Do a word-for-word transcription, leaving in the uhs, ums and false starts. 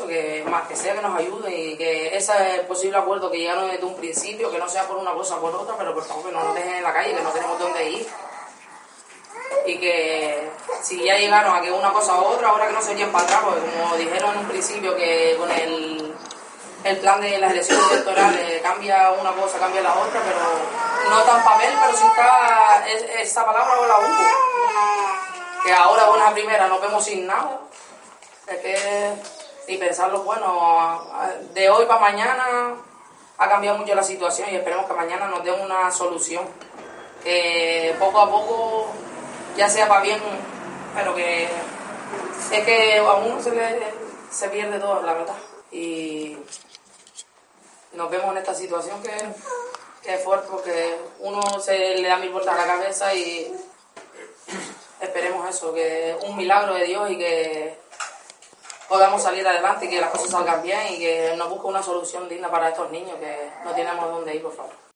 eso, que más que sea que nos ayuden y que ese posible acuerdo que llegaron desde un principio, que no sea por una cosa o por otra, pero por favor que no nos dejen en la calle, que no tenemos dónde ir. Y que si ya llegaron a que una cosa u otra, ahora que no se echen para atrás, porque como dijeron en un principio que con el, el plan de las elecciones electorales cambia una cosa, cambia la otra, pero no está en papel, pero sí está es, esa palabra o la hubo. Que ahora, buena primera, nos vemos sin nada. Es que, y pensarlo, bueno, de hoy para mañana ha cambiado mucho la situación y esperemos que mañana nos den una solución. Que poco a poco ya sea para bien, pero que es que a uno se le se pierde todo, la verdad. Y nos vemos en esta situación que, que es fuerte, porque uno se le da mil vueltas a la cabeza y esperemos eso, que un milagro de Dios y que podamos salir adelante y que las cosas salgan bien y que nos busque una solución digna para estos niños que no tenemos dónde ir, por favor.